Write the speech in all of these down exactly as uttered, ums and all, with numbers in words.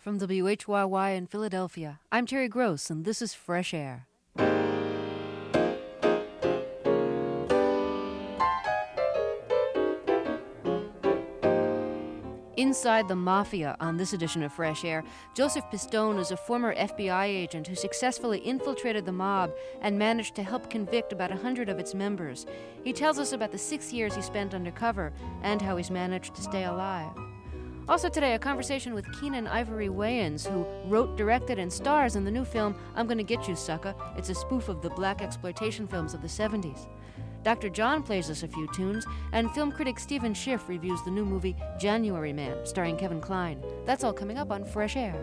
From W H Y Y in Philadelphia, I'm Terry Gross, and this is Fresh Air. Inside the Mafia on this edition of Fresh Air, Joseph Pistone is a former F B I agent who successfully infiltrated the mob and managed to help convict about a hundred of its members. He tells us about the six years he spent undercover and how he's managed to stay alive. Also today, a conversation with Keenan Ivory Wayans, who wrote, directed, and stars in the new film I'm Gonna Get You, Sucker. It's a spoof of the black exploitation films of the seventies. Doctor John plays us a few tunes, and film critic Stephen Schiff reviews the new movie January Man, starring Kevin Kline. That's all coming up on Fresh Air.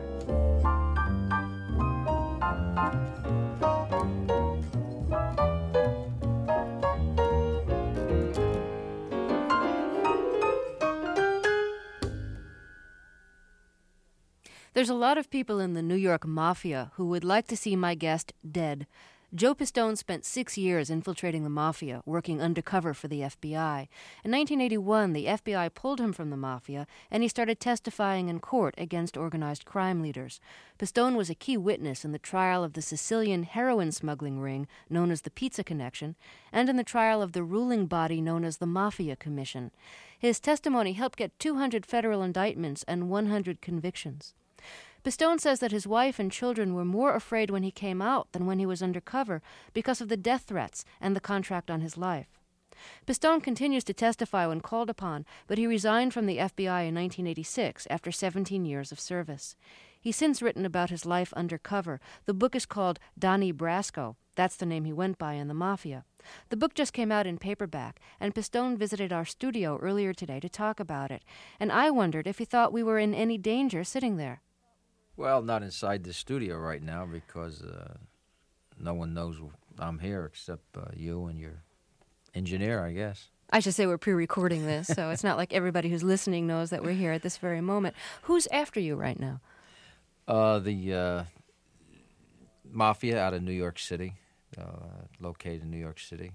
There's a lot of people in the New York Mafia who would like to see my guest dead. Joe Pistone spent six years infiltrating the Mafia, working undercover for the F B I. In nineteen eighty-one, the F B I pulled him from the Mafia, and he started testifying in court against organized crime leaders. Pistone was a key witness in the trial of the Sicilian heroin smuggling ring, known as the Pizza Connection, and in the trial of the ruling body known as the Mafia Commission. His testimony helped get two hundred federal indictments and one hundred convictions. Pistone says that his wife and children were more afraid when he came out than when he was undercover because of the death threats and the contract on his life. Pistone continues to testify when called upon, but he resigned from the F B I in nineteen eighty-six after seventeen years of service. He's since written about his life undercover. The book is called Donnie Brasco. That's the name he went by in the Mafia. The book just came out in paperback, and Pistone visited our studio earlier today to talk about it. And I wondered if he thought we were in any danger sitting there. Well, not inside the studio right now because uh, no one knows I'm here except uh, you and your engineer, I guess. I should say we're pre-recording this, so it's not like everybody who's listening knows that we're here at this very moment. Who's after you right now? Uh, the uh, Mafia out of New York City, uh, located in New York City.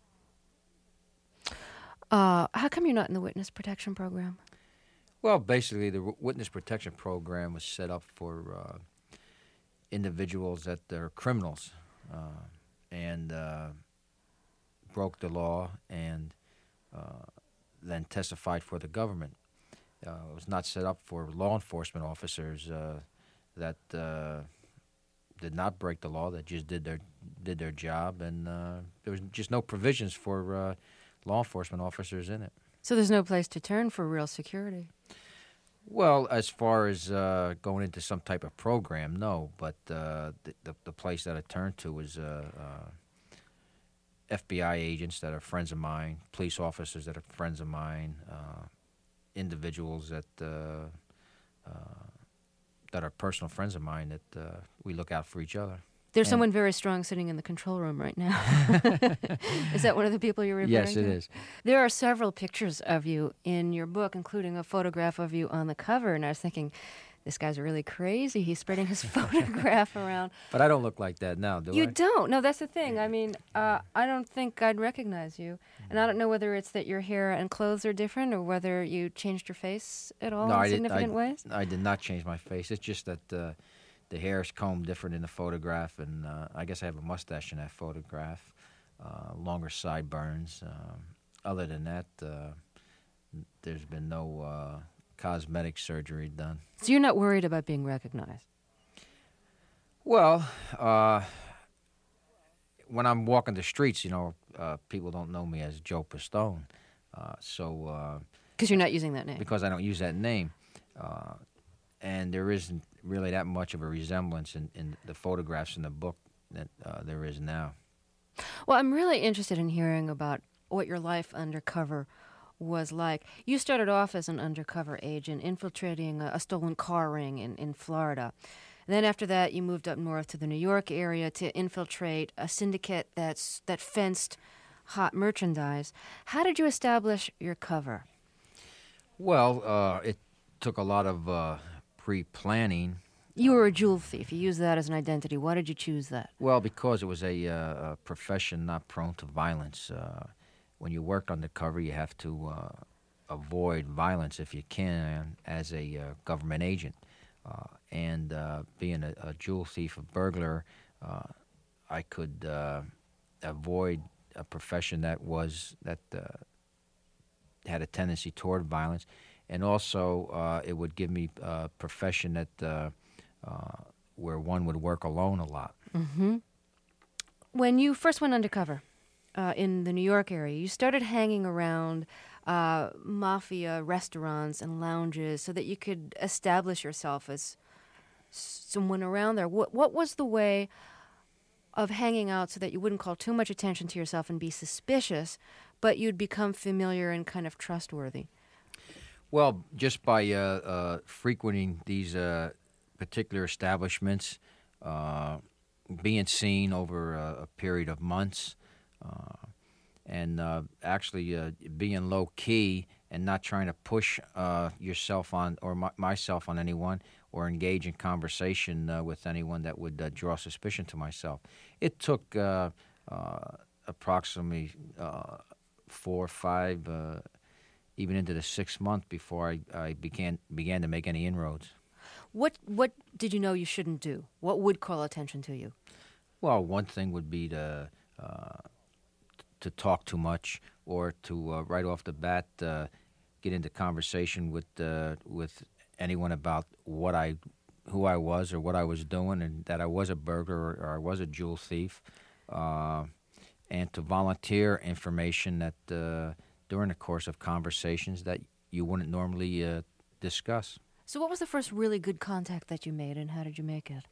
Uh, how come you're not in the witness protection program? Well, basically, the w- witness protection program was set up for uh, individuals that are criminals uh, and uh, broke the law and uh, then testified for the government. Uh, it was not set up for law enforcement officers uh, that uh, did not break the law, that just did their did their job, and uh, there was just no provisions for uh, law enforcement officers in it. So there's no place to turn for real security? Well, as far as uh, going into some type of program, no. But uh, the, the the place that I turned to was uh, uh, F B I agents that are friends of mine, police officers that are friends of mine, uh, individuals that uh, uh, that are personal friends of mine that uh, we look out for each other. There's and someone very strong sitting in the control room right now. Is that one of the people you're referring yes, to? it is. There are several pictures of you in your book, including a photograph of you on the cover, and I was thinking, this guy's really crazy. He's spreading his photograph around. But I don't look like that now, do You I? don't. No, that's the thing. I mean, uh, I don't think I'd recognize you. And I don't know whether it's that your hair and clothes are different or whether you changed your face at all no, in I did, significant I, ways. I did not change my face. It's just that uh, the hair is combed different in the photograph, and uh, I guess I have a mustache in that photograph, uh, longer sideburns. Um, other than that, uh, there's been no uh, cosmetic surgery done. So you're not worried about being recognized? Well, uh, when I'm walking the streets, you know, uh, people don't know me as Joe Pistone. Uh, so Because you're not using that name. because I don't use that name. Uh, and there isn't really that much of a resemblance in, in the photographs in the book that uh, there is now. Well, I'm really interested in hearing about what your life undercover was like. You started off as an undercover agent infiltrating a, a stolen car ring in, in Florida. And then after that, you moved up north to the New York area to infiltrate a syndicate that's that fenced hot merchandise. How did you establish your cover? Well, uh, it took a lot of uh, pre-planning. You were a jewel thief. You used that as an identity. Why did you choose that? Well, because it was a, uh, a profession not prone to violence. Uh, when you work undercover, you have to uh, avoid violence if you can as a uh, government agent. uh, and uh, being a, a jewel thief, a burglar, uh, I could uh, avoid a profession that was that uh, had a tendency toward violence, and also uh, it would give me a profession that uh, uh, where one would work alone a lot. Mm-hmm. When you first went undercover uh, in the New York area, you started hanging around uh, mafia restaurants and lounges so that you could establish yourself as someone around there. What, what was the way of hanging out so that you wouldn't call too much attention to yourself and be suspicious, but you'd become familiar and kind of trustworthy? Well, just by uh, uh, frequenting these uh, particular establishments, uh, being seen over a, a period of months, uh, and uh, actually uh, being low key and not trying to push uh, yourself on or my, myself on anyone, or engage in conversation uh, with anyone that would uh, draw suspicion to myself. It took uh, uh, approximately uh, four, five, uh, even into the sixth month before I, I began began to make any inroads. What what did you know you shouldn't do? What would call attention to you? Well, one thing would be to uh, to talk too much, or to uh, right off the bat uh, get into conversation with uh, with anyone about what I, who I was, or what I was doing, and that I was a burglar or, or I was a jewel thief, uh, and to volunteer information that uh, during the course of conversations that you wouldn't normally uh, discuss. So what was the first really good contact that you made, and how did you make it?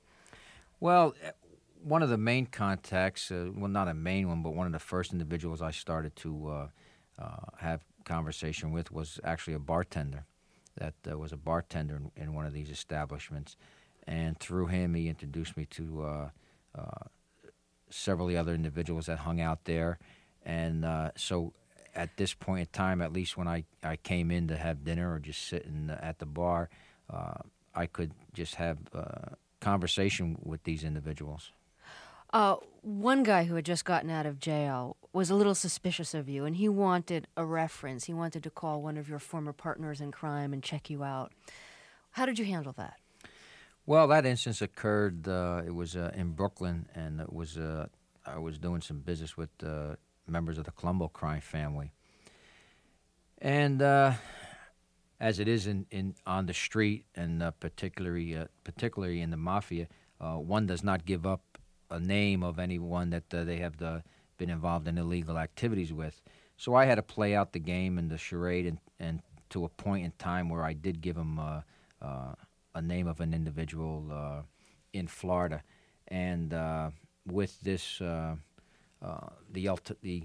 Well, one of the main contacts, uh, well, not a main one, but one of the first individuals I started to uh, uh, have conversation with was actually a bartender. That uh, was a bartender in, in one of these establishments, and through him, he introduced me to uh, uh, several of the other individuals that hung out there. And uh, so at this point in time, at least when I, I came in to have dinner or just sitting at the bar, uh, I could just have uh, conversation with these individuals. Uh, one guy who had just gotten out of jail was a little suspicious of you, and he wanted a reference. He wanted to call one of your former partners in crime and check you out. How did you handle that? Well, that instance occurred, uh, it was uh, in Brooklyn, and it was uh, I was doing some business with uh, members of the Colombo crime family. And uh, as it is in, in on the street, and uh, particularly uh, particularly in the mafia, uh, one does not give up a name of anyone that uh, they have uh, been involved in illegal activities with. So I had to play out the game and the charade, and, and to a point in time where I did give him uh, uh, a name of an individual uh, in Florida. And uh, with this, uh, uh, the, ulti- the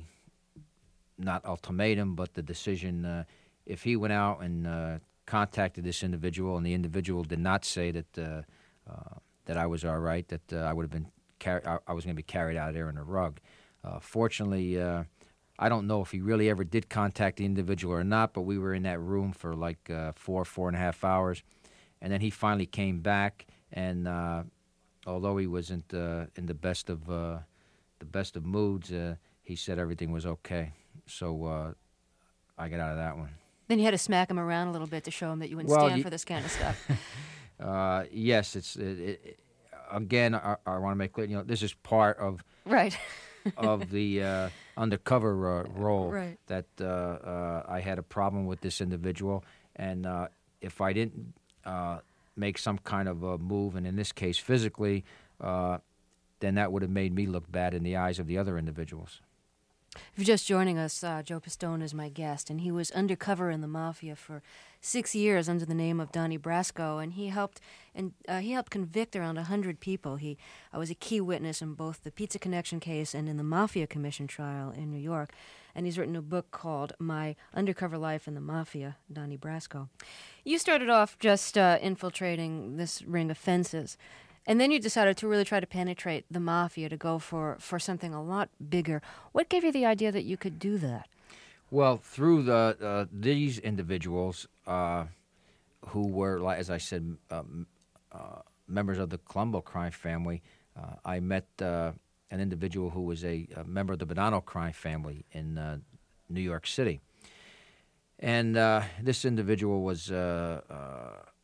not ultimatum, but the decision, uh, if he went out and uh, contacted this individual, and the individual did not say that uh, uh, that I was all right, that uh, I would have been car- I, I was going to be carried out of there in a rug. Uh, fortunately, uh, I don't know if he really ever did contact the individual or not, but we were in that room for like uh, four, four and a half hours, and then he finally came back. And uh, although he wasn't uh, in the best of uh, the best of moods, uh, he said everything was okay. So uh, I got out of that one. Then you had to smack him around a little bit to show him that you wouldn't Well, stand y- for this kind of stuff. uh, yes, it's it, it, again. I, I want to make clear, you know, this is part of Right. of the uh, undercover uh, role. Right. That uh, uh, I had a problem with this individual, and uh, if I didn't uh, make some kind of a move, and in this case physically, uh, then that would have made me look bad in the eyes of the other individuals. If you're just joining us, uh, Joe Pistone is my guest, and he was undercover in the mafia for six years under the name of Donnie Brasco, and he helped and uh, he helped convict around a hundred people. He uh, was a key witness in both the Pizza Connection case and in the Mafia Commission trial in New York, and he's written a book called My Undercover Life in the Mafia, Donnie Brasco. You started off just uh, infiltrating this ring of fences. And then you decided to really try to penetrate the mafia, to go for, for something a lot bigger. What gave you the idea that you could do that? Well, through the uh, these individuals uh, who were, like, as I said, um, uh, members of the Colombo crime family, uh, I met uh, an individual who was a, a member of the Bonanno crime family in uh, New York City. And uh, this individual was uh, uh,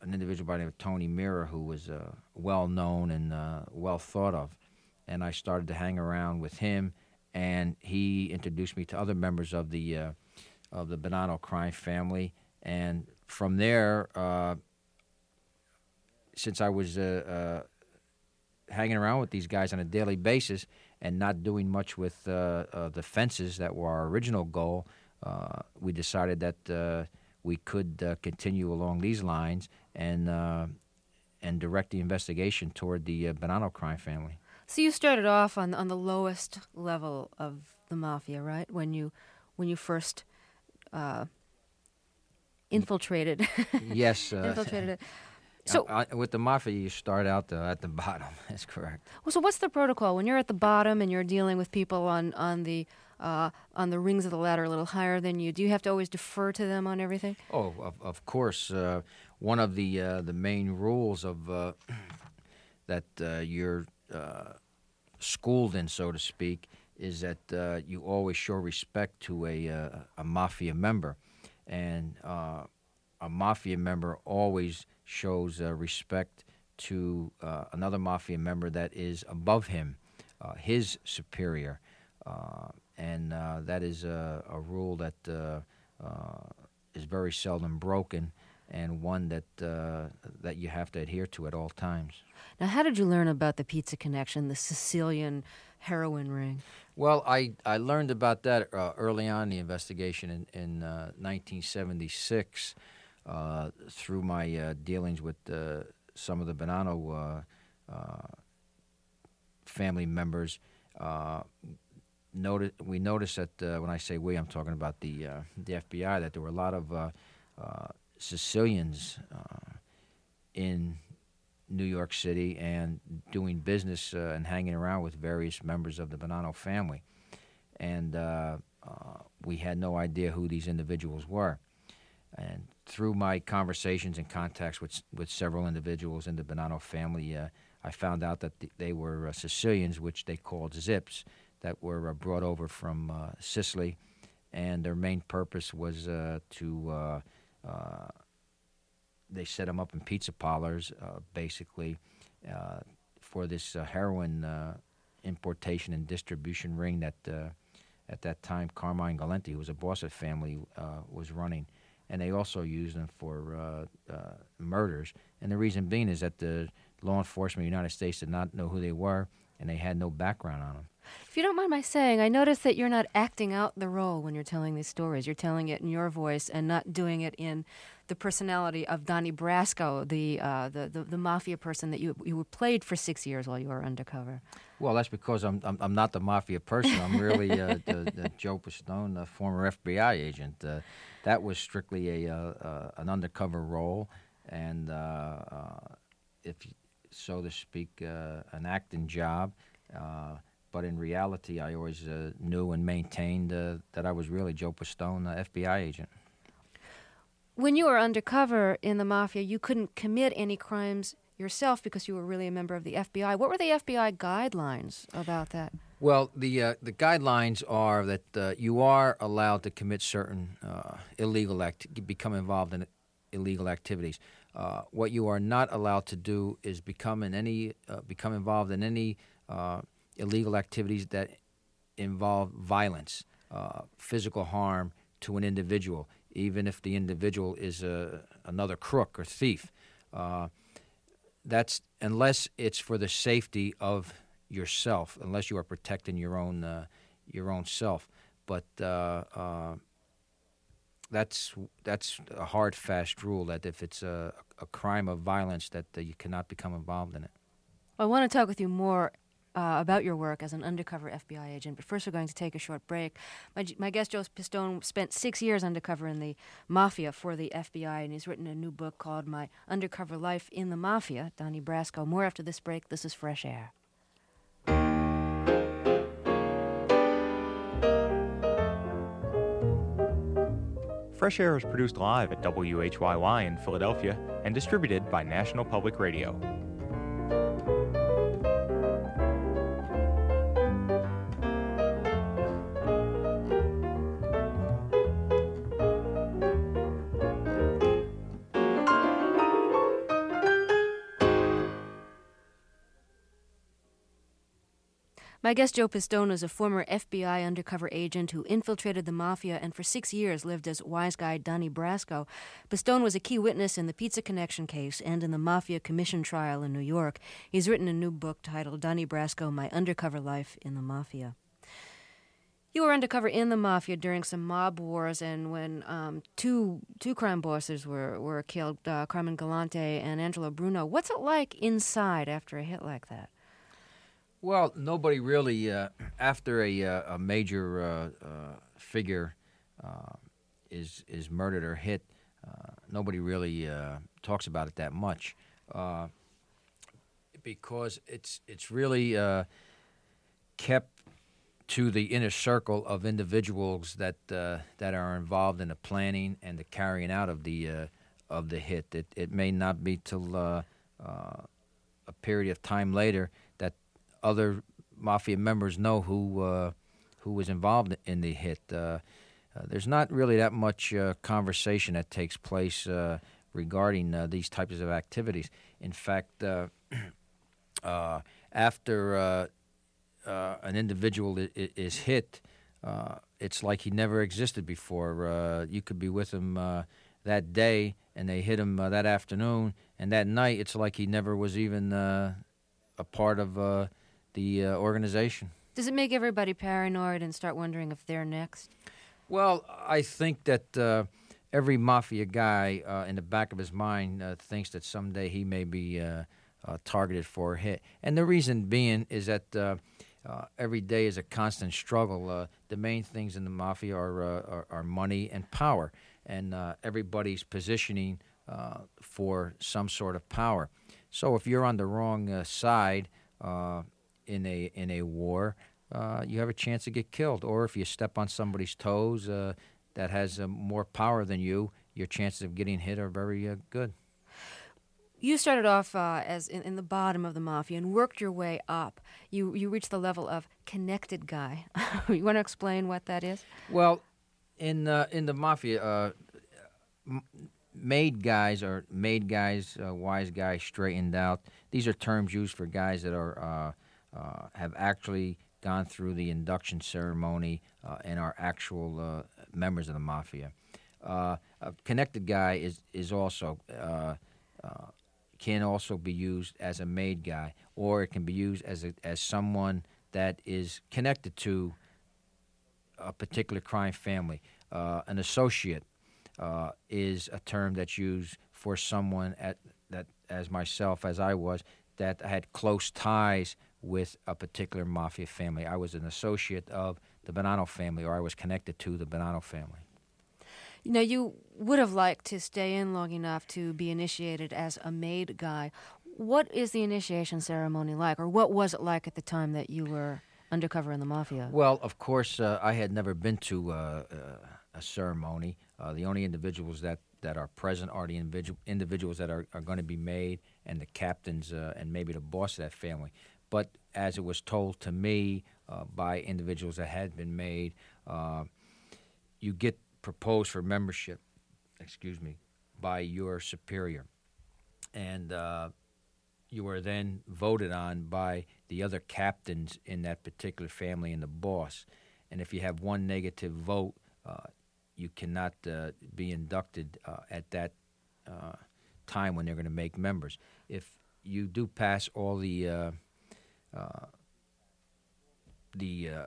an individual by the name of Tony Mira, who was uh, well known and uh, well thought of, and I started to hang around with him, and he introduced me to other members of the uh, of the Bonanno crime family, and from there, uh, since I was uh, uh, hanging around with these guys on a daily basis and not doing much with uh, uh, the fences that were our original goal, uh, we decided that uh, we could uh, continue along these lines and uh, and direct the investigation toward the uh, Bonanno crime family. So you started off on on the lowest level of the mafia, right? When you when you first uh, infiltrated. Yes. Uh, infiltrated it. So uh, with the mafia, you start out uh, at the bottom. That's correct. Well, so what's the protocol when you're at the bottom and you're dealing with people on on the uh, on the rings of the ladder a little higher than you? Do you have to always defer to them on everything? Oh, of, of course. Uh, one of the uh, the main rules of uh, that uh, you're uh, schooled in, so to speak, is that uh, you always show respect to a uh, a mafia member, and uh, a mafia member always shows uh, respect to uh, another mafia member that is above him, uh, his superior, uh, and uh, that is a, a rule that uh, uh, is very seldom broken, and one that uh, that you have to adhere to at all times. Now, how did you learn about the Pizza Connection, the Sicilian heroin ring? Well, I, I learned about that uh, early on in the investigation in, in uh, nineteen seventy-six uh, through my uh, dealings with uh, some of the Bonanno uh, uh, family members. Uh, noted, we noticed that uh, when I say we, I'm talking about the uh, the F B I, that there were a lot of uh, uh, Sicilians uh, in New York City and doing business uh, and hanging around with various members of the Bonanno family. And uh, uh, we had no idea who these individuals were. And through my conversations and contacts with with several individuals in the Bonanno family, uh, I found out that th- they were uh, Sicilians, which they called Zips, that were uh, brought over from uh, Sicily. And their main purpose was uh, to... Uh, uh, They set them up in pizza parlors, uh, basically, uh, for this uh, heroin uh, importation and distribution ring that, uh, at that time, Carmine Galenti, who was a boss of the family, uh, was running. And they also used them for uh, uh, murders. And the reason being is that the law enforcement of the United States did not know who they were, and they had no background on them. If you don't mind my saying, I notice that you're not acting out the role when you're telling these stories. You're telling it in your voice and not doing it in the personality of Donnie Brasco, the uh, the, the the mafia person that you you played for six years while you were undercover. Well, that's because I'm I'm, I'm not the mafia person. I'm really uh, the, the Joe Pistone, the former F B I agent. Uh, that was strictly a uh, uh, an undercover role, and uh, uh, if so to speak, uh, an acting job. Uh, But in reality, I always uh, knew and maintained uh, that I was really Joe Pistone, the F B I agent. When you were undercover in the mafia, you couldn't commit any crimes yourself because you were really a member of the F B I. What were the F B I guidelines about that? Well, the uh, the guidelines are that uh, you are allowed to commit certain uh, illegal act, become involved in illegal activities. Uh, what you are not allowed to do is become in any uh, become involved in any uh, illegal activities that involve violence, uh, physical harm to an individual, even if the individual is a, another crook or thief. Uh, that's unless it's for the safety of yourself, unless you are protecting your own uh, your own self. But uh, uh, that's that's a hard, fast rule that if it's a, a crime of violence, that uh, you cannot become involved in it. I want to talk with you more Uh, about your work as an undercover F B I agent. But first we're going to take a short break. My, my guest, Joe Pistone, spent six years undercover in the Mafia for the F B I, and he's written a new book called My Undercover Life in the Mafia, Donnie Brasco. More after this break. This is Fresh Air. Fresh Air is produced live at W H Y Y in Philadelphia and distributed by National Public Radio. My guest Joe Pistone is a former F B I undercover agent who infiltrated the mafia and for six years lived as wise guy Donnie Brasco. Pistone was a key witness in the Pizza Connection case and in the Mafia Commission trial in New York. He's written a new book titled Donnie Brasco, My Undercover Life in the Mafia. You were undercover in the mafia during some mob wars, and when um, two two crime bosses were, were killed, uh, Carmen Galante and Angelo Bruno. What's it like inside after a hit like that? Well, nobody really, uh, after a, uh, a major uh, uh, figure uh, is is murdered or hit, uh, nobody really uh, talks about it that much uh, because it's it's really uh, kept to the inner circle of individuals that uh, that are involved in the planning and the carrying out of the uh, of the hit. It it may not be till uh, uh, a period of time later that other mafia members know who uh, who was involved in the hit. Uh, uh, there's not really that much uh, conversation that takes place uh, regarding uh, these types of activities. In fact, uh, uh, after uh, uh, an individual I- I- is hit, uh, it's like he never existed before. Uh, you could be with him uh, that day, and they hit him uh, that afternoon, and that night it's like he never was even uh, a part of uh, the uh, organization. Does it make everybody paranoid and start wondering if they're next? Well, I think that uh, every mafia guy uh, in the back of his mind uh, thinks that someday he may be uh, uh, targeted for a hit. And the reason being is that uh, uh, every day is a constant struggle. Uh, the main things in the mafia are, uh, are, are money and power, and uh, everybody's positioning uh, for some sort of power. So if you're on the wrong uh, side, uh, in a in a war, uh, you have a chance to get killed. Or if you step on somebody's toes uh, that has uh, more power than you, your chances of getting hit are very uh, good. You started off uh, as in, in the bottom of the mafia and worked your way up. You you reached the level of connected guy. You want to explain what that is? Well, in uh, in the mafia, uh, m- made guys or made guys, uh, wise guys, straightened out. These are terms used for guys that are uh, uh, have actually gone through the induction ceremony uh, and are actual uh, members of the mafia. Uh, a connected guy is is also uh, uh, can also be used as a made guy, or it can be used as a, as someone that is connected to a particular crime family. Uh, an associate uh, is a term that's used for someone at that, as myself, as I was, that had close ties with a particular mafia family. I was an associate of the Bonanno family, or I was connected to the Bonanno family. You know, you would have liked to stay in long enough to be initiated as a made guy. What is the initiation ceremony like, or what was it like at the time that you were undercover in the mafia? Well, of course, uh, I had never been to uh, uh, a ceremony. Uh, the only individuals that, that are present are the individual, individuals that are, are going to be made, and the captains uh, and maybe the boss of that family. But as it was told to me uh, by individuals that had been made, uh, you get proposed for membership, excuse me, by your superior. And uh, you are then voted on by the other captains in that particular family and the boss. And if you have one negative vote, uh, you cannot uh, be inducted uh, at that uh, time when they're going to make members. If you do pass all the uh, uh, the uh,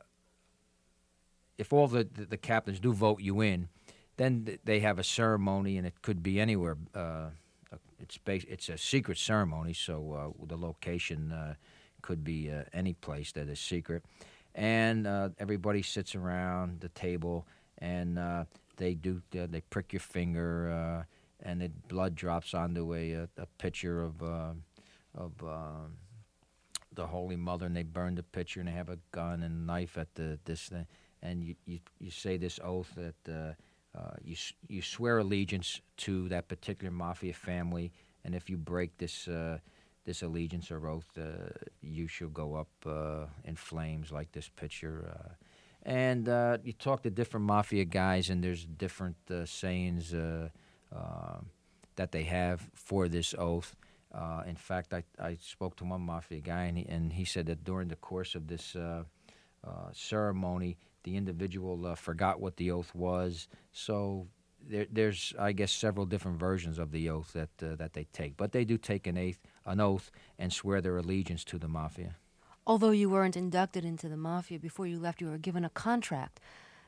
if all the, the the captains do vote you in, then th- they have a ceremony, and it could be anywhere. Uh, it's bas- it's a secret ceremony, so uh, the location uh, could be uh, any place that is secret. And uh, everybody sits around the table, and uh, they do uh, they prick your finger, uh, and the blood drops onto a a, a pitcher of uh, of uh, the Holy Mother, and they burn the pitcher, and they have a gun and a knife at the this thing, and you you, you say this oath that uh, uh, you you swear allegiance to that particular mafia family, and if you break this. Uh, This allegiance or oath, uh, you shall go up uh, in flames like this picture. Uh, and uh, you talk to different mafia guys, and there's different uh, sayings uh, uh, that they have for this oath. Uh, in fact, I, I spoke to one mafia guy, and he, and he said that during the course of this uh, uh, ceremony, the individual uh, forgot what the oath was. So there, there's, I guess, several different versions of the oath that uh, that they take. But they do take an, eighth, an oath and swear their allegiance to the mafia. Although you weren't inducted into the mafia before you left, you were given a contract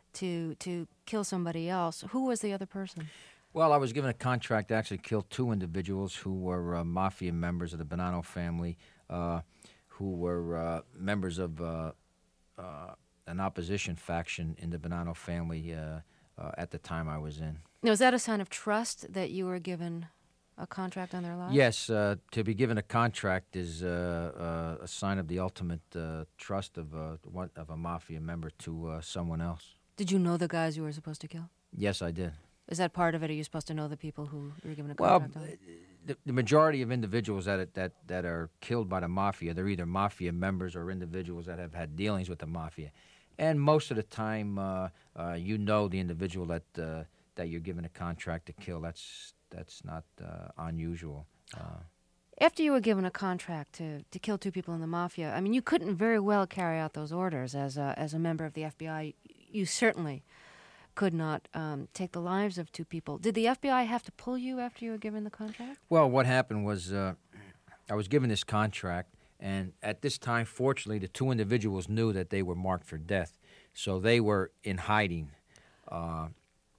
to to kill somebody else. Who was the other person? Well, I was given a contract to actually kill two individuals who were uh, mafia members of the Bonanno family, uh, who were uh, members of uh, uh, an opposition faction in the Bonanno family uh, uh, at the time I was in. Now, is that a sign of trust that you were given a contract on their lives? Yes, uh, to be given a contract is uh, uh, a sign of the ultimate uh, trust of, uh, one, of a mafia member to uh, someone else. Did you know the guys you were supposed to kill? Yes, I did. Is that part of it? Are you supposed to know the people who you were given a Well, contract on? the, the majority of individuals that, that that are killed by the mafia, they're either mafia members or individuals that have had dealings with the mafia. And most of the time, uh, uh, you know the individual that uh, that you're given a contract to kill. That's that's not uh, unusual. Uh, After you were given a contract to, to kill two people in the mafia, I mean, you couldn't very well carry out those orders as a, as a member of the F B I. You certainly could not um, take the lives of two people. Did the F B I have to pull you after you were given the contract? Well, what happened was uh, I was given this contract, and at this time, fortunately, the two individuals knew that they were marked for death, so they were in hiding. Uh,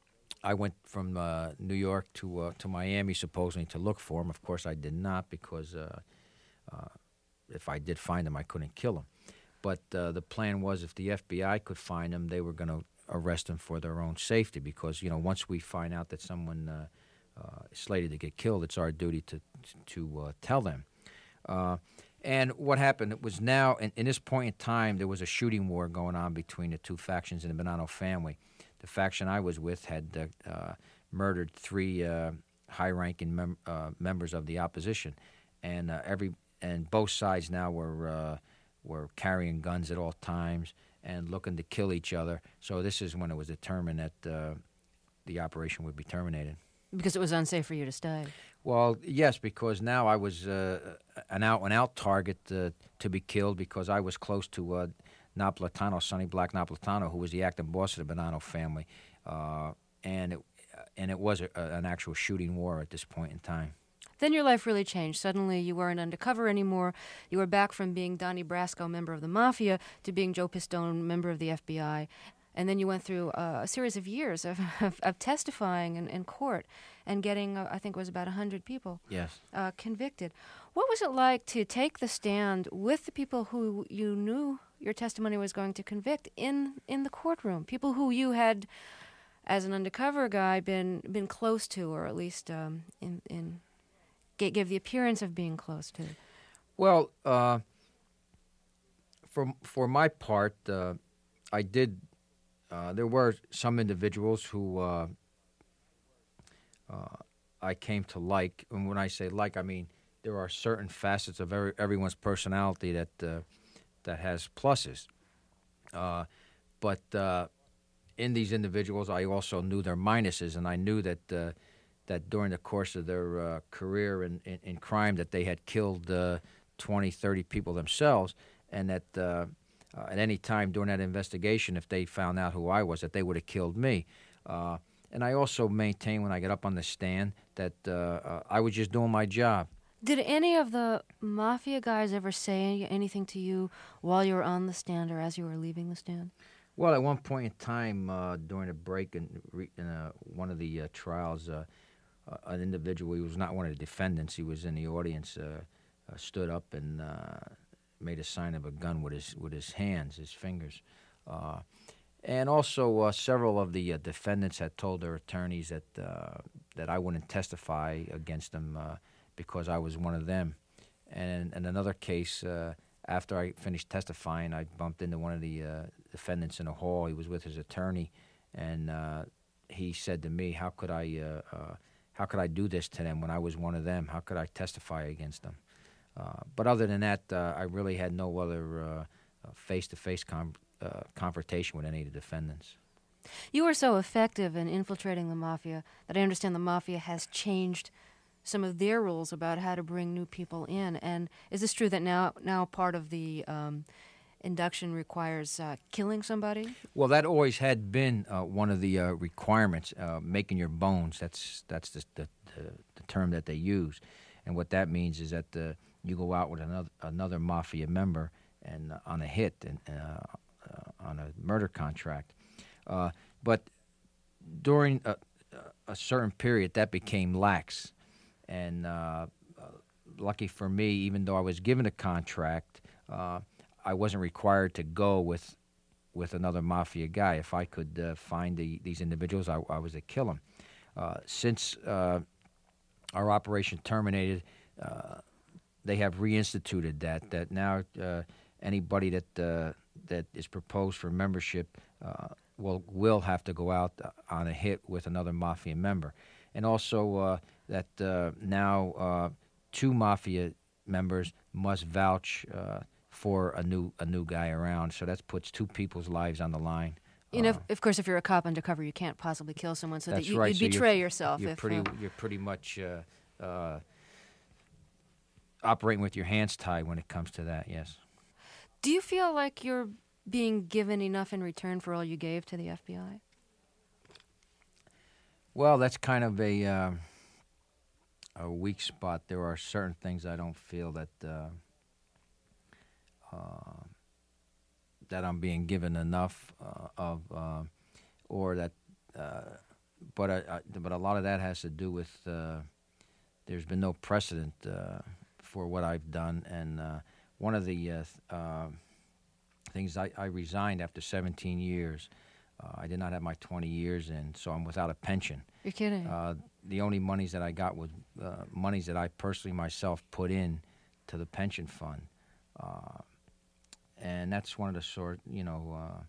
I went from uh, New York to uh, to Miami, supposedly to look for them. Of course, I did not, because uh, uh, if I did find them, I couldn't kill them. But uh, the plan was, if the F B I could find them, they were going to arrest them for their own safety, because, you know, once we find out that someone uh, uh, is slated to get killed, it's our duty to to uh, tell them. Uh, and what happened, it was now, in, in this point in time, there was a shooting war going on between the two factions in the Bonanno family. The faction I was with had uh, uh, murdered three uh, high-ranking mem- uh, members of the opposition, and uh, every and both sides now were uh, were carrying guns at all times and looking to kill each other. So this is when it was determined that uh, the operation would be terminated. Because it was unsafe for you to stay. Well, yes, because now I was uh, an out-and-out target uh, to be killed, because I was close to uh, Napolitano, Sonny Black Napolitano, who was the acting boss of the Bonanno family, uh, and it and it was a, a, an actual shooting war at this point in time. Then your life really changed. Suddenly you weren't undercover anymore. You were back from being Donnie Brasco, member of the Mafia, to being Joe Pistone, member of the F B I. And then you went through uh, a series of years of, of, of testifying in, in court and getting, uh, I think it was about one hundred people Yes. uh, convicted. What was it like to take the stand with the people who you knew your testimony was going to convict in, in the courtroom, people who you had, as an undercover guy, been been close to, or at least um, in... in give the appearance of being close to? Well, uh, for for my part, uh, I did. Uh, there were some individuals who uh, uh, I came to like, and when I say like, I mean there are certain facets of every, everyone's personality that uh, that has pluses. Uh, but uh, in these individuals, I also knew their minuses, and I knew that. Uh, that during the course of their uh, career in, in, in crime that they had killed uh, twenty, thirty people themselves, and that uh, uh, at any time during that investigation, if they found out who I was, that they would have killed me. Uh, and I also maintain when I get up on the stand that uh, uh, I was just doing my job. Did any of the Mafia guys ever say anything to you while you were on the stand or as you were leaving the stand? Well, at one point in time, uh, during a break in, in uh, one of the uh, trials, uh, Uh, an individual, he was not one of the defendants, he was in the audience, uh, uh, stood up and uh, made a sign of a gun with his with his hands, his fingers. Uh, and also uh, several of the uh, defendants had told their attorneys that uh, that I wouldn't testify against them uh, because I was one of them. And in another case, uh, after I finished testifying, I bumped into one of the uh, defendants in the hall. He was with his attorney, and uh, he said to me, how could I... Uh, uh, How could I do this to them when I was one of them? How could I testify against them? Uh, but other than that, uh, I really had no other uh, face-to-face com- uh, confrontation with any of the defendants. You were so effective in infiltrating the Mafia that I understand the Mafia has changed some of their rules about how to bring new people in. And is this true that now now part of the um, induction requires uh, killing somebody? Well, that always had been uh, one of the uh, requirements, uh, making your bones. That's that's the, the, the, the term that they use. And what that means is that uh, you go out with another another mafia member and uh, on a hit and uh, uh, on a murder contract. Uh, but during a, a certain period, that became lax. And uh, uh, lucky for me, even though I was given a contract, uh, I wasn't required to go with with another mafia guy. If I could uh, find the, these individuals, I, I was to kill them. Uh, since uh, our operation terminated, uh, they have reinstituted that. That now uh, anybody that uh, that is proposed for membership uh, will will have to go out on a hit with another mafia member, and also uh, that uh, now uh, two mafia members must vouch uh, for a new a new guy around. So that puts two people's lives on the line. You know, Uh, if, of course, if you're a cop undercover, you can't possibly kill someone, so that That's you, right. you'd So you're- betray yourself. You're if, pretty. uh, You're pretty much uh, uh, operating with your hands tied when it comes to that. Yes. do you feel like you're being given enough in return for all you gave to the F B I? Well, that's kind of a uh, a weak spot. There are certain things I don't feel that uh, uh, that I'm being given enough uh, of, uh, or that. Uh, but I, I, but a lot of that has to do with uh, there's been no precedent uh, for what I've done, and uh, one of the uh, uh, things I, I resigned after seventeen years. Uh, I did not have my twenty years in, so I'm without a pension. You're kidding. Uh, the only monies that I got was uh, monies that I personally myself put in to the pension fund, uh, and that's one of the sort, you know, uh,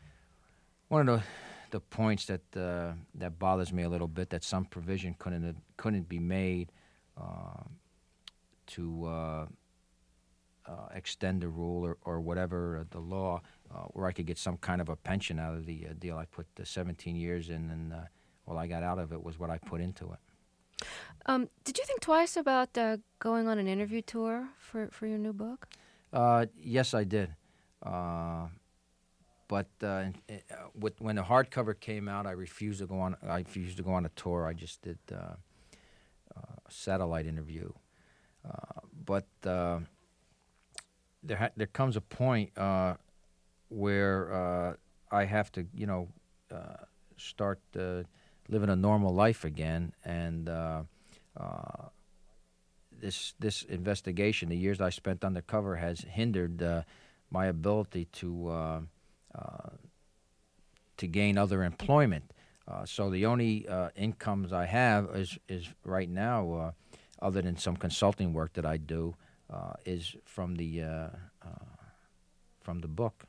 one of the the points that uh, that bothers me a little bit. That some provision couldn't couldn't be made uh, to uh, uh, extend the rule or, or whatever uh, the law, uh, where I could get some kind of a pension out of the uh, deal. I put the seventeen years in, and uh, all I got out of it was what I put into it. Um, did you think twice about uh, going on an interview tour for, for your new book? Uh, yes, I did. Uh, but uh, uh, with, when the hardcover came out, I refused to go on. I refused to go on a tour. I just did uh, a satellite interview. Uh, but uh, there ha- there comes a point uh, where uh, I have to, you know, uh, start uh, living a normal life again, and uh, uh, this this investigation, the years I spent undercover, has hindered uh, my ability to uh, uh, to gain other employment. Uh, so the only uh, incomes I have is is right now, uh, other than some consulting work that I do, uh, is from the uh, uh, from the book.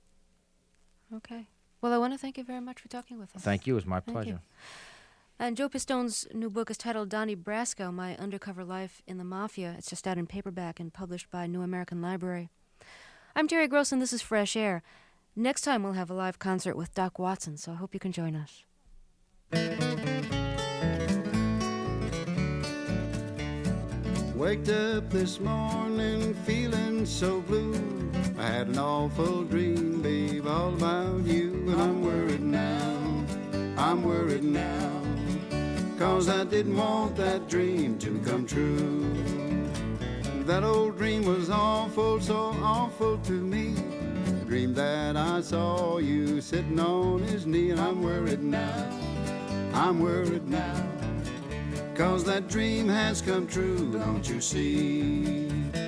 Okay. Well, I want to thank you very much for talking with us. Thank you. It was my Thank pleasure. you. And Joe Pistone's new book is titled Donnie Brasco, My Undercover Life in the Mafia. It's just out in paperback and published by New American Library. I'm Terry Gross, and this is Fresh Air. Next time we'll have a live concert with Doc Watson, so I hope you can join us. Waked up this morning feeling so blue. I had an awful dream, babe, all about you. And I'm worried now, I'm worried now, 'cause I didn't want that dream to come true. That old dream was awful, so awful to me. The dream that I saw you sitting on his knee. And I'm worried now, I'm worried now, 'cause that dream has come true, don't you see?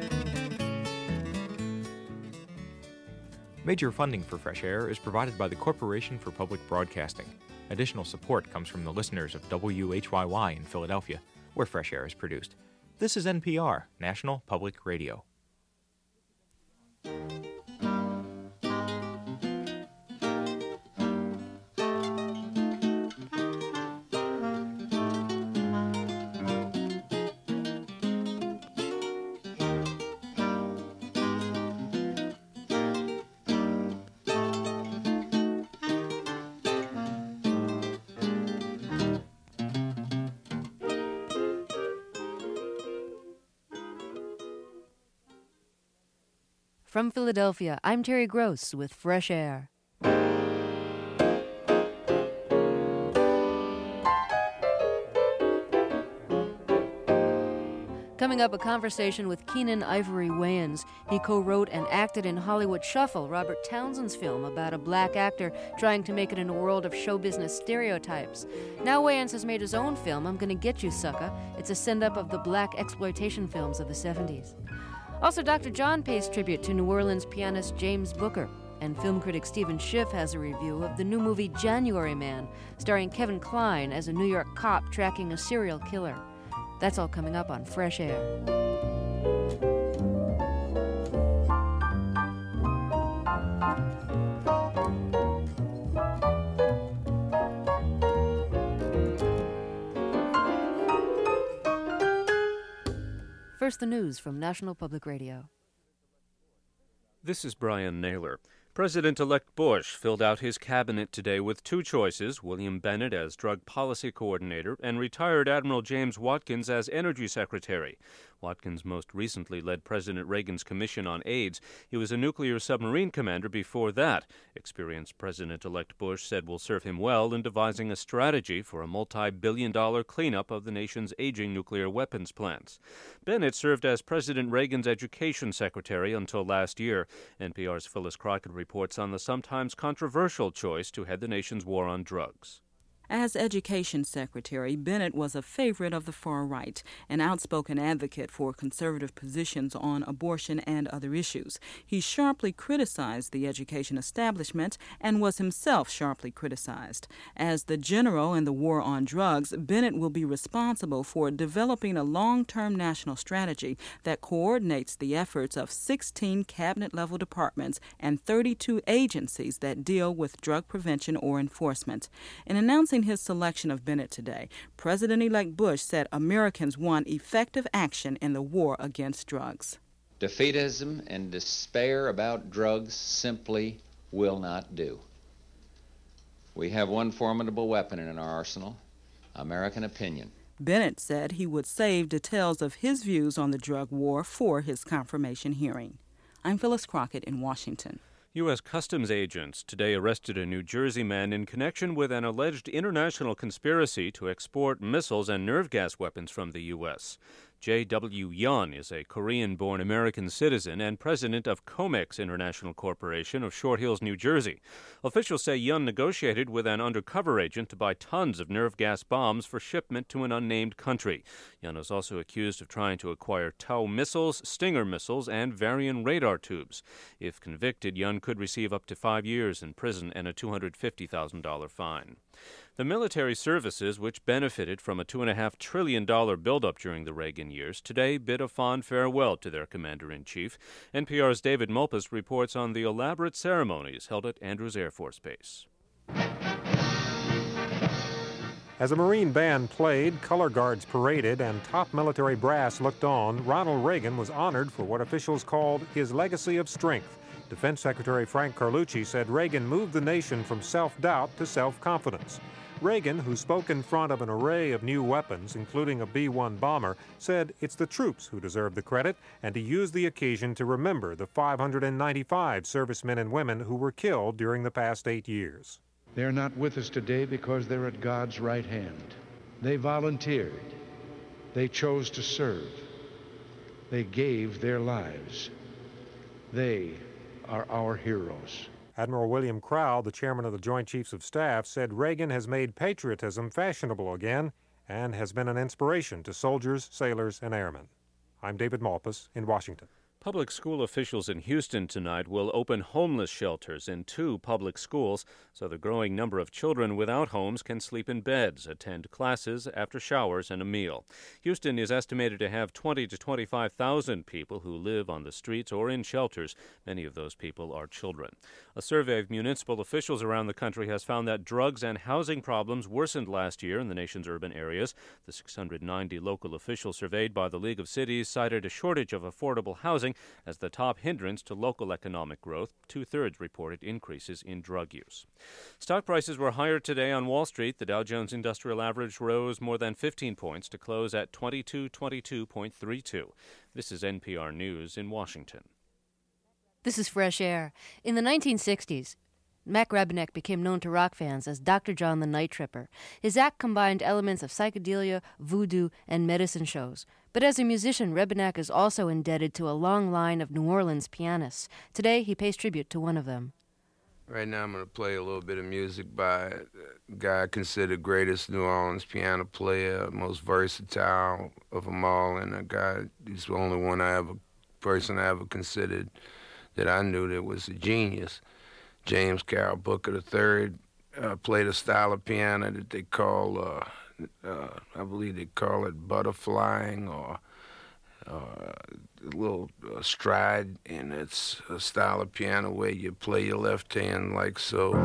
Major funding for Fresh Air is provided by the Corporation for Public Broadcasting. Additional support comes from the listeners of W H Y Y in Philadelphia, where Fresh Air is produced. This is N P R, National Public Radio. From Philadelphia, I'm Terry Gross with Fresh Air. Coming up, a conversation with Keenan Ivory Wayans. He co-wrote and acted in Hollywood Shuffle, Robert Townsend's film about a black actor trying to make it in a world of show business stereotypes. Now Wayans has made his own film, I'm Gonna Get You, Sucka. It's a send-up of the black exploitation films of the seventies. Also, Doctor John pays tribute to New Orleans pianist James Booker. And film critic Stephen Schiff has a review of the new movie January Man, starring Kevin Kline as a New York cop tracking a serial killer. That's all coming up on Fresh Air. First, the news from National Public Radio. This is Brian Naylor. President-elect Bush filled out his cabinet today with two choices, William Bennett as Drug Policy Coordinator and retired Admiral James Watkins as Energy Secretary. Watkins most recently led President Reagan's Commission on AIDS. He was a nuclear submarine commander before that. Experienced President-elect Bush said will serve him well in devising a strategy for a multi-billion dollar cleanup of the nation's aging nuclear weapons plants. Bennett served as President Reagan's Education Secretary until last year. N P R's Phyllis Crockett reports on the sometimes controversial choice to head the nation's war on drugs. As Education Secretary, Bennett was a favorite of the far right, an outspoken advocate for conservative positions on abortion and other issues. He sharply criticized the education establishment and was himself sharply criticized. As the general in the war on drugs, Bennett will be responsible for developing a long-term national strategy that coordinates the efforts of sixteen cabinet-level departments and thirty-two agencies that deal with drug prevention or enforcement. In announcing his selection of Bennett today, President-elect Bush said Americans want effective action in the war against drugs. Defeatism and despair about drugs simply will not do. We have one formidable weapon in our arsenal, American opinion. Bennett said he would save details of his views on the drug war for his confirmation hearing. I'm Phyllis Crockett in Washington. U S Customs agents today arrested a New Jersey man in connection with an alleged international conspiracy to export missiles and nerve gas weapons from the U S J W Yun is a Korean-born American citizen and president of Comex International Corporation of Short Hills, New Jersey. Officials say Yun negotiated with an undercover agent to buy tons of nerve gas bombs for shipment to an unnamed country. Yun is also accused of trying to acquire TOW missiles, Stinger missiles, and Varian radar tubes. If convicted, Yun could receive up to five years in prison and a two hundred fifty thousand dollars fine. The military services, which benefited from a two point five trillion dollars buildup during the Reagan years, today bid a fond farewell to their commander-in-chief. N P R's David Malpass reports on the elaborate ceremonies held at Andrews Air Force Base. As a Marine band played, color guards paraded, and top military brass looked on, Ronald Reagan was honored for what officials called his legacy of strength. Defense Secretary Frank Carlucci said Reagan moved the nation from self-doubt to self-confidence. Reagan, who spoke in front of an array of new weapons, including a B one bomber, said it's the troops who deserve the credit, and he used the occasion to remember the five hundred ninety-five servicemen and women who were killed during the past eight years. They're not with us today because they're at God's right hand. They volunteered. They chose to serve. They gave their lives. They are our heroes. Admiral William Crowell, the chairman of the Joint Chiefs of Staff, said Reagan has made patriotism fashionable again and has been an inspiration to soldiers, sailors, and airmen. I'm David Malpass in Washington. Public school officials in Houston tonight will open homeless shelters in two public schools so the growing number of children without homes can sleep in beds, attend classes after showers and a meal. Houston is estimated to have twenty to twenty-five thousand people who live on the streets or in shelters. Many of those people are children. A survey of municipal officials around the country has found that drugs and housing problems worsened last year in the nation's urban areas. The six hundred ninety local officials surveyed by the League of Cities cited a shortage of affordable housing as the top hindrance to local economic growth. Two-thirds reported increases in drug use. Stock prices were higher today on Wall Street. The Dow Jones Industrial Average rose more than fifteen points to close at twenty-two twenty-two point three two. This is N P R News in Washington. This is Fresh Air. In the nineteen sixties, Mac Rebennack became known to rock fans as Doctor John the Night Tripper. His act combined elements of psychedelia, voodoo, and medicine shows. But as a musician, Rebennack is also indebted to a long line of New Orleans pianists. Today, he pays tribute to one of them. Right now I'm going to play a little bit of music by a guy considered greatest New Orleans piano player, most versatile of them all, and a guy who's the only one I ever, person I ever considered that I knew that was a genius. James Carroll Booker the third uh, played a style of piano that they call, uh, uh, I believe they call it butterflying or uh, a little uh, stride, and it's a style of piano where you play your left hand like so.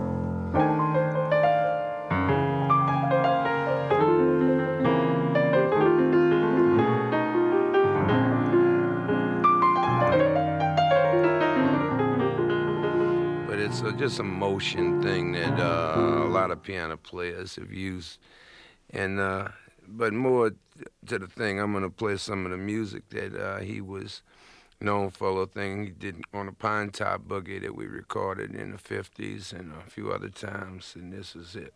It's uh, just a motion thing that uh, a lot of piano players have used. And uh, but more to the thing, I'm going to play some of the music that uh, he was known for, a thing he did on a Pine Top Boogie that we recorded in the fifties and a few other times, and this is it.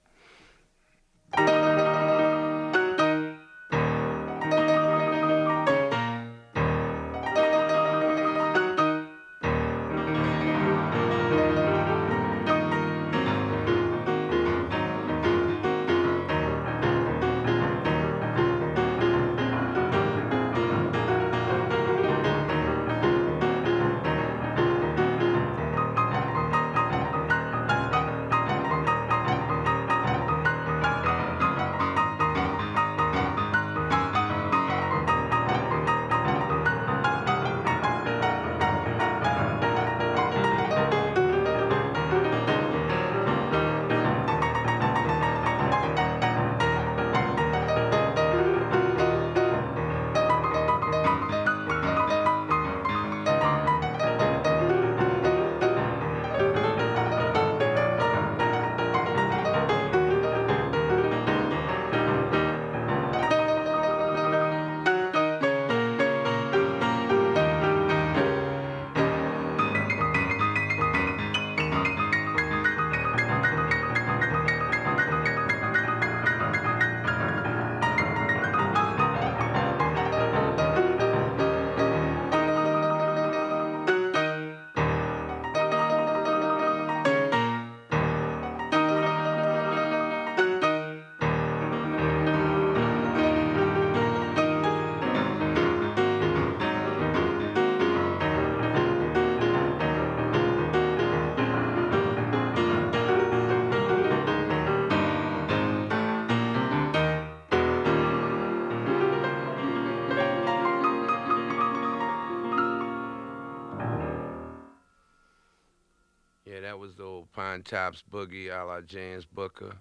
That was the old Pine Tops Boogie a la James Booker.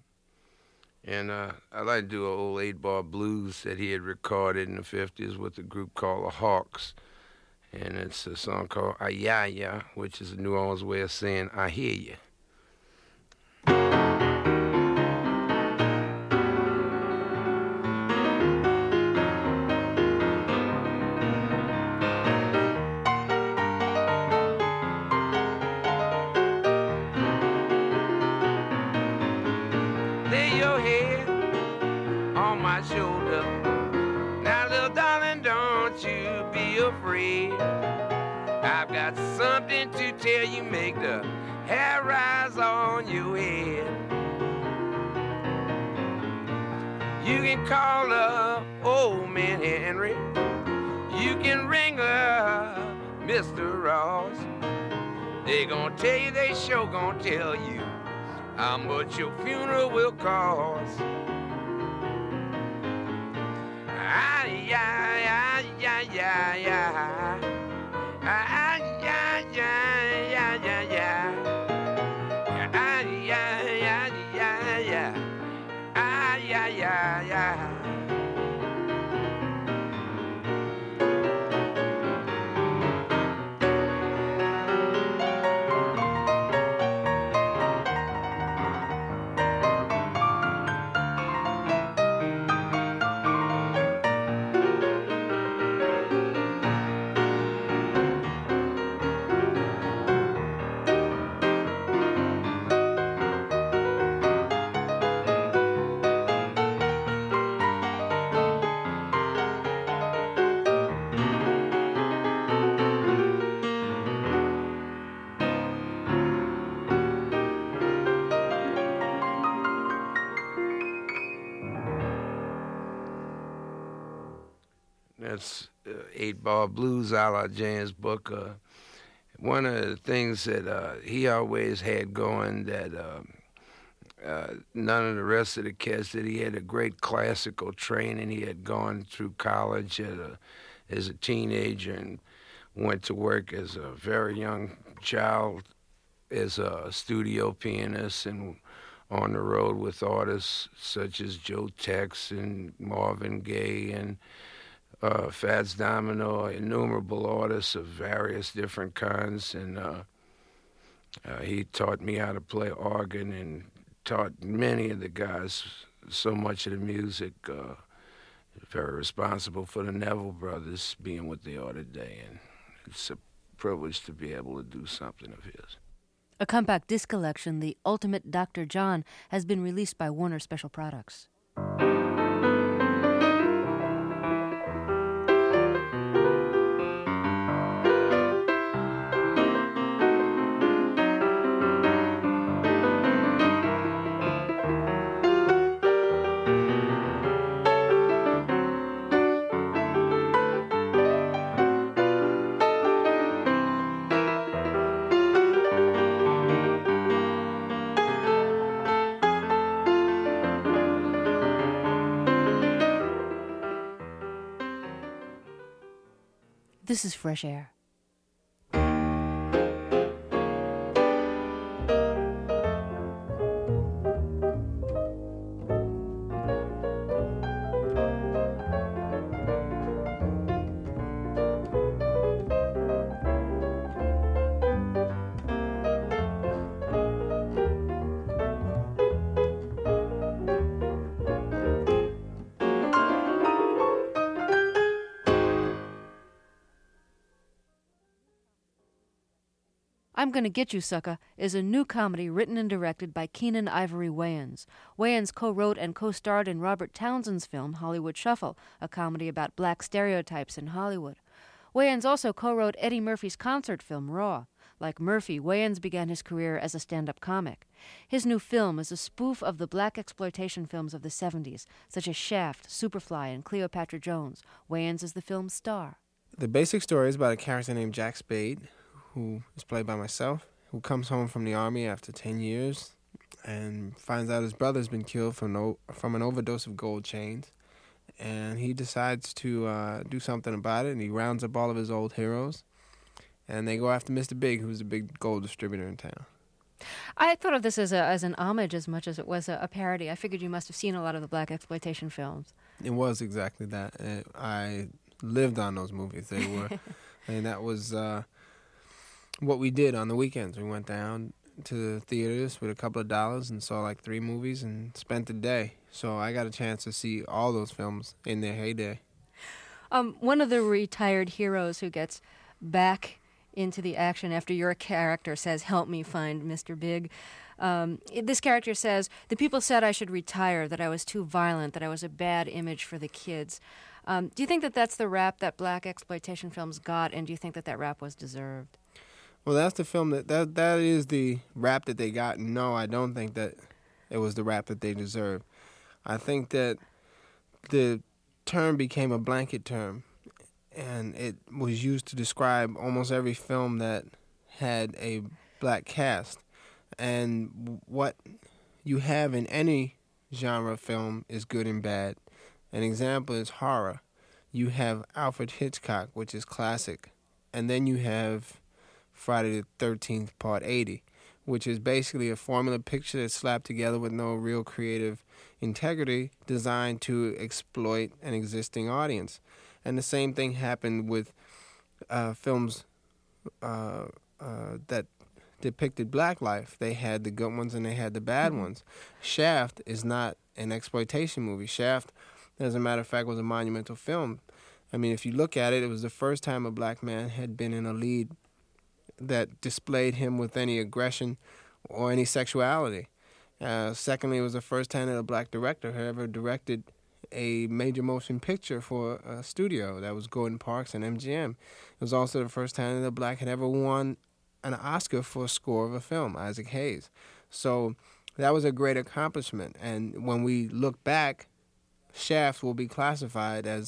And uh, I like to do an old eight-bar blues that he had recorded in the fifties with a group called the Hawks. And it's a song called Ayaya, which is a New Orleans way of saying, I hear you. Something to tell you, make the hair rise on your head. You can call up old man Henry. You can ring up Mister Ross. They gonna tell you, they sure gonna tell you how much your funeral will cost. Ah, yeah, yeah, yeah, yeah, yeah. Ah, yeah, yeah, yeah, yeah, yeah. Ah, yeah, yeah, yeah, yeah. Ah, yeah, yeah, yeah. uh, Eight Ball Blues a la James Booker. One of the things that uh, he always had going that uh, uh, none of the rest of the cats did, he had a great classical training. He had gone through college at a, as a teenager and went to work as a very young child as a studio pianist and on the road with artists such as Joe Tex and Marvin Gaye and uh, Fats Domino, innumerable artists of various different kinds. And uh, uh, he taught me how to play organ and taught many of the guys so much of the music. Uh, very responsible for the Neville Brothers being what they are today. And it's a privilege to be able to do something of his. A compact disc collection, The Ultimate Doctor John, has been released by Warner Special Products. This is Fresh Air. I'm Gonna Get You, Sucker is a new comedy written and directed by Keenan Ivory Wayans. Wayans co-wrote and co-starred in Robert Townsend's film Hollywood Shuffle, a comedy about black stereotypes in Hollywood. Wayans also co-wrote Eddie Murphy's concert film Raw. Like Murphy, Wayans began his career as a stand-up comic. His new film is a spoof of the black exploitation films of the seventies, such as Shaft, Superfly, and Cleopatra Jones. Wayans is the film's star. The basic story is about a character named Jack Spade, who is played by myself, who comes home from the army after ten years and finds out his brother's been killed from, no, from an overdose of gold chains. And he decides to uh, do something about it, and he rounds up all of his old heroes. And they go after Mister Big, who's a big gold distributor in town. I thought of this as a as an homage as much as it was a, a parody. I figured you must have seen a lot of the black exploitation films. It was exactly that. It, I lived on those movies. They were, and that was uh, what we did on the weekends. We went down to the theaters with a couple of dollars and saw like three movies and spent the day. So I got a chance to see all those films in their heyday. Um, one of the retired heroes who gets back into the action after your character says, "Help me find Mister Big." Um, this character says, "The people said I should retire, that I was too violent, that I was a bad image for the kids." Um, do you think that that's the rap that black exploitation films got, and do you think that that rap was deserved? Well, that's the film that, that that is the rap that they got. No, I don't think that it was the rap that they deserved. I think that the term became a blanket term, and it was used to describe almost every film that had a black cast. And what you have in any genre of film is good and bad. An example is horror. You have Alfred Hitchcock, which is classic, and then you have Friday the thirteenth Part eighty, which is basically a formula picture that's slapped together with no real creative integrity, designed to exploit an existing audience. And the same thing happened with uh, films uh, uh, that depicted black life. They had the good ones and they had the bad mm-hmm. ones. Shaft is not an exploitation movie. Shaft, as a matter of fact, was a monumental film. I mean, if you look at it, it was the first time a black man had been in a lead that displayed him with any aggression or any sexuality. Uh, secondly, it was the first time that a black director had ever directed a major motion picture for a studio. That was Gordon Parks and M G M. It was also the first time that a black had ever won an Oscar for a score of a film, Isaac Hayes. So that was a great accomplishment. And when we look back, Shaft will be classified as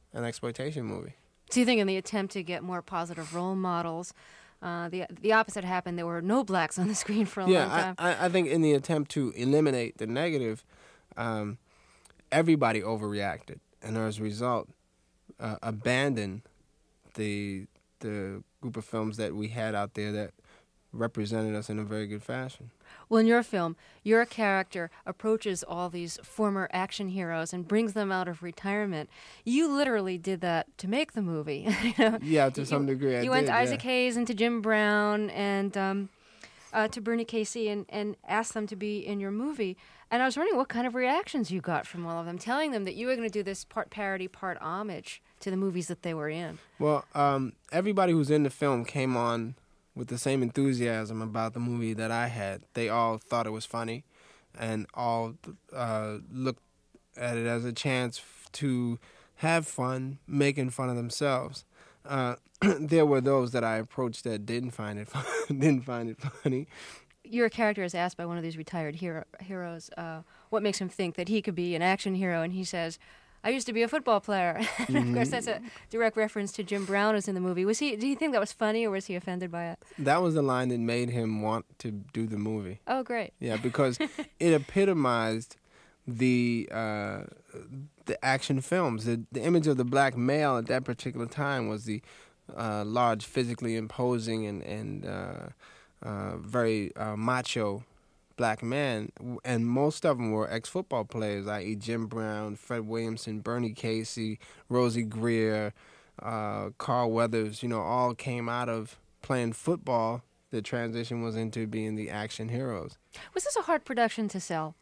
an exploitation movie. So you think in the attempt to get more positive role models, uh, the the opposite happened. There were no blacks on the screen for a yeah, long time. I, I think in the attempt to eliminate the negative, um, everybody overreacted, and as a result, uh, abandoned the the group of films that we had out there that represented us in a very good fashion. Well, in your film, your character approaches all these former action heroes and brings them out of retirement. You literally did that to make the movie. you know? Yeah, to some you, degree I You went did, to Isaac yeah. Hayes and to Jim Brown and um, uh, to Bernie Casey and, and asked them to be in your movie. And I was wondering what kind of reactions you got from all of them, telling them that you were going to do this part parody, part homage to the movies that they were in. Well, um, everybody who's in the film came on with the same enthusiasm about the movie that I had. They all thought it was funny and all uh, looked at it as a chance f- to have fun making fun of themselves. Uh, there were those that I approached that didn't find it fun, didn't find it funny. Your character is asked by one of these retired hero, heroes uh, what makes him think that he could be an action hero, and he says, I used to be a football player. Mm-hmm. Of course, that's a direct reference to Jim Brown who's in the movie. Was he? Do you think that was funny, or was he offended by it? That was the line that made him want to do the movie. Oh, great. Yeah, because it epitomized the uh, the action films. The, the image of the black male at that particular time was the uh, large, physically imposing and, and uh, uh, very uh, macho black man, and most of them were ex-football players, that is. Jim Brown, Fred Williamson, Bernie Casey, Rosie Greer, uh, Carl Weathers, you know, all came out of playing football. The transition was into being the action heroes. Was this a hard production to sell?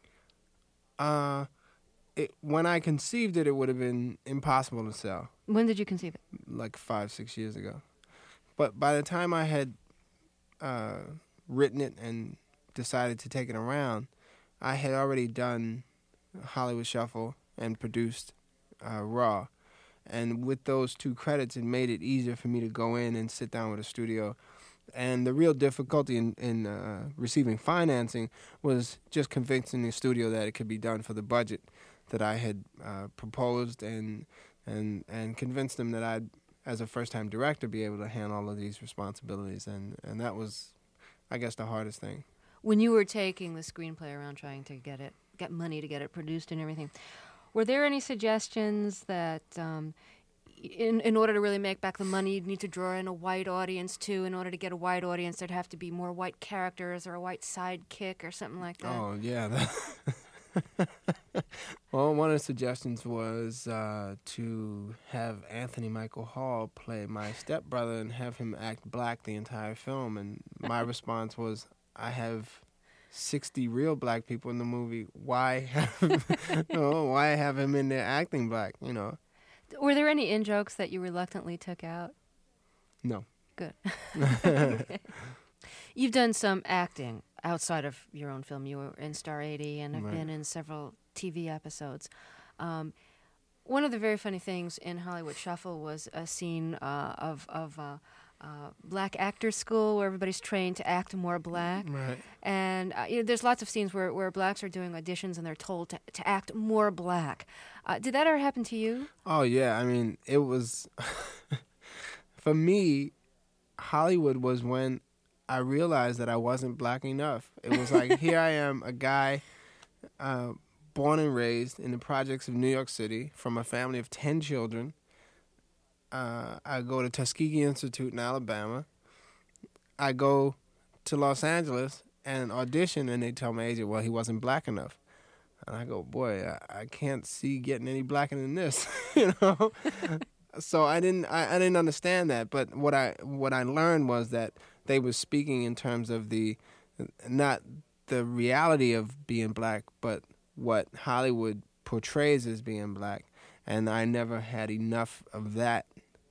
Uh, it, when I conceived it, it would have been impossible to sell. When did you conceive it? Like five, six years ago. But by the time I had uh, written it and decided to take it around, I had already done Hollywood Shuffle and produced uh, Raw. And with those two credits, it made it easier for me to go in and sit down with a studio. And the real difficulty in, in uh, receiving financing was just convincing the studio that it could be done for the budget that I had uh, proposed, and and and convinced them that I'd, as a first-time director, be able to handle all of these responsibilities. And, and that was, I guess, the hardest thing. When you were taking the screenplay around trying to get it, get money to get it produced and everything, were there any suggestions that um, in in order to really make back the money, you'd need to draw in a white audience too? In order to get a white audience, there'd have to be more white characters or a white sidekick or something like that? Oh, yeah. That well, one of the suggestions was uh, to have Anthony Michael Hall play my stepbrother and have him act black the entire film. And my response was, I have sixty real black people in the movie. Why have, no, why have him in there acting black, you know? Were there any in-jokes that you reluctantly took out? No. Good. Okay. You've done some acting outside of your own film. You were in Star eighty and have Right. been in several T V episodes. Um, one of the very funny things in Hollywood Shuffle was a scene uh, of, of uh, uh, black actors school where everybody's trained to act more black. Right. And uh, you know, there's lots of scenes where, where blacks are doing auditions and they're told to, to act more black. Uh, did that ever happen to you? Oh, yeah. I mean, it was... for me, Hollywood was when I realized that I wasn't black enough. It was like, here I am, a guy uh, born and raised in the projects of New York City from a family of ten children. Uh, I go to Tuskegee Institute in Alabama. I go to Los Angeles and audition, and they tell my agent, well, he wasn't black enough. And I go, boy, I, I can't see getting any blacker than this, you know? So I didn't I, I didn't understand that. But what I what I learned was that they were speaking in terms of the, not the reality of being black, but what Hollywood portrays as being black. And I never had enough of that